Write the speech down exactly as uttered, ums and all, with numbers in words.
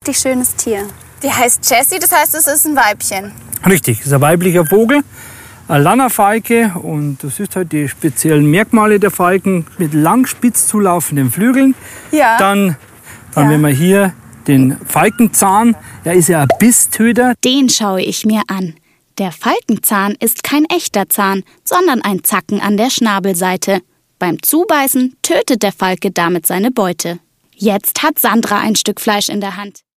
richtig schönes Tier. Die heißt Jessie, das heißt, es ist ein Weibchen. Richtig, es ist ein weiblicher Vogel, eine Lannerfalke, und das ist halt die speziellen Merkmale der Falken mit lang spitz zulaufenden Flügeln. Ja. Dann, dann Ja. wenn man hier den Falkenzahn, der ist ja ein Bisstöter. Den schaue ich mir an. Der Falkenzahn ist kein echter Zahn, sondern ein Zacken an der Schnabelseite. Beim Zubeißen tötet der Falke damit seine Beute. Jetzt hat Sandra ein Stück Fleisch in der Hand.